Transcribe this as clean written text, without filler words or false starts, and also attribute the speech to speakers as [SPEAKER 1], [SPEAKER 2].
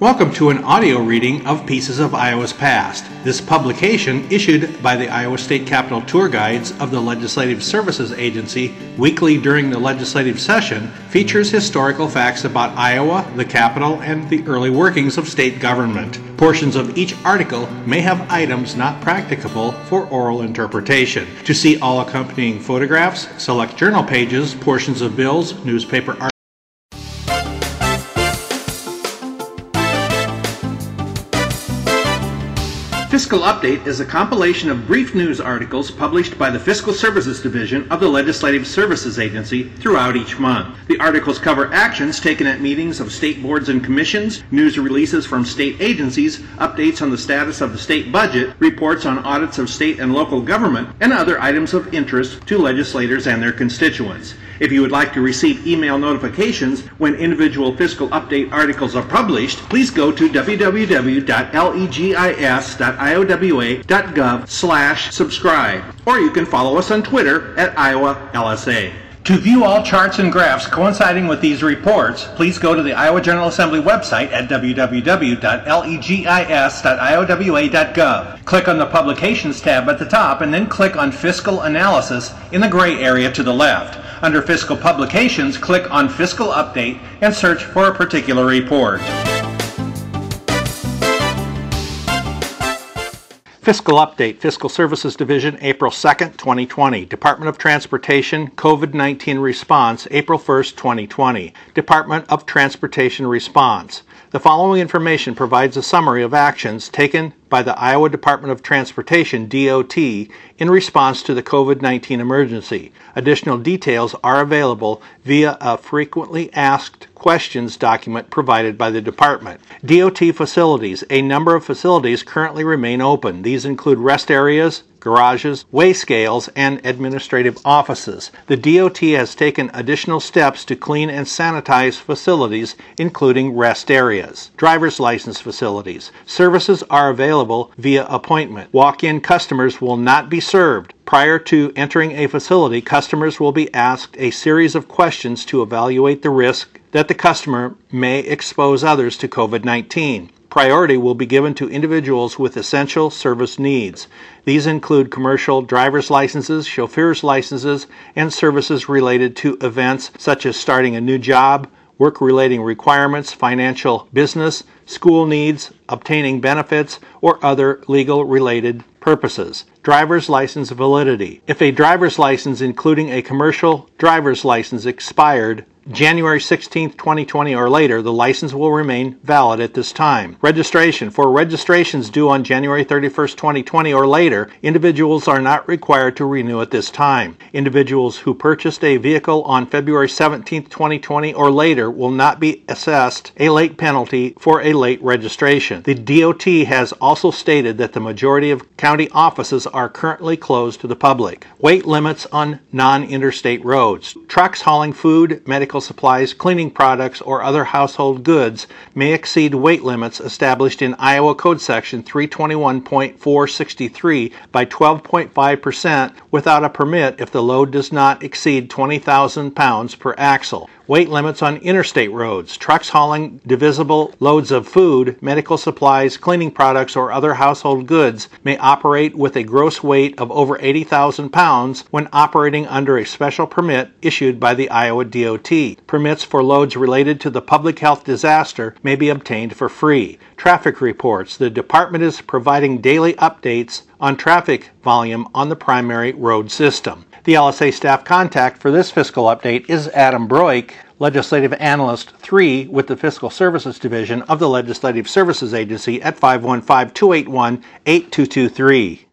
[SPEAKER 1] Welcome to an audio reading of Pieces of Iowa's Past. This publication, issued by the Iowa State Capitol Tour Guides of the Legislative Services Agency weekly during the legislative session, features historical facts about Iowa, the Capitol, and the early workings of state government. Portions of each article may have items not practicable for oral interpretation. To see all accompanying photographs, select journal pages, portions of bills, newspaper articles. Fiscal Update is a compilation of brief news articles published by the Fiscal Services Division of the Legislative Services Agency throughout each month. The articles cover actions taken at meetings of state boards and commissions, news releases from state agencies, updates on the status of the state budget, reports on audits of state and local government, and other items of interest to legislators and their constituents. If you would like to receive email notifications when individual Fiscal Update articles are published, please go to www.legis.iowa.gov/subscribe, or you can follow us on Twitter at IowaLSA. To view all charts and graphs coinciding with these reports, please go to the Iowa General Assembly website at www.legis.iowa.gov. Click on the Publications tab at the top and then click on Fiscal Analysis in the gray area to the left. Under Fiscal Publications, click on Fiscal Update and search for a particular report. Fiscal Update, Fiscal Services Division, April 2nd, 2020. Department of Transportation, COVID-19 Response, April 1st, 2020. Department of Transportation Response. The following information provides a summary of actions taken by the Iowa Department of Transportation, DOT, in response to the COVID-19 emergency. Additional details are available via a frequently asked questions document provided by the department. DOT facilities. A number of facilities currently remain open. These include rest areas, garages, weigh scales, and administrative offices. The DOT has taken additional steps to clean and sanitize facilities, including rest areas. Driver's license facilities. Services are available via appointment. Walk-in customers will not be served. Prior to entering a facility, customers will be asked a series of questions to evaluate the risk that the customer may expose others to COVID-19. Priority will be given to individuals with essential service needs. These include commercial driver's licenses, chauffeur's licenses, and services related to events such as starting a new job, work-relating requirements, financial business, school needs, obtaining benefits, or other legal-related purposes. Driver's license validity. If a driver's license, including a commercial driver's license, expired January 16, 2020 or later, the license will remain valid at this time. Registration. For registrations due on January 31, 2020 or later, individuals are not required to renew at this time. Individuals who purchased a vehicle on February 17, 2020 or later will not be assessed a late penalty for a late registration. The DOT has also stated that the majority of county offices are currently closed to the public. Weight limits on non-interstate roads. Trucks hauling food, medical supplies, cleaning products, or other household goods may exceed weight limits established in Iowa Code Section 321.463 by 12.5% without a permit if the load does not exceed 20,000 pounds per axle. Weight limits on interstate roads. Trucks hauling divisible loads of food, medical supplies, cleaning products, or other household goods may operate with a gross weight of over 80,000 pounds when operating under a special permit issued by the Iowa DOT. Permits for loads related to the public health disaster may be obtained for free. Traffic reports. The department is providing daily updates on traffic volume on the primary road system. The LSA staff contact for this fiscal update is Adam Broik, Legislative Analyst 3 with the Fiscal Services Division of the Legislative Services Agency at 515-281-8223.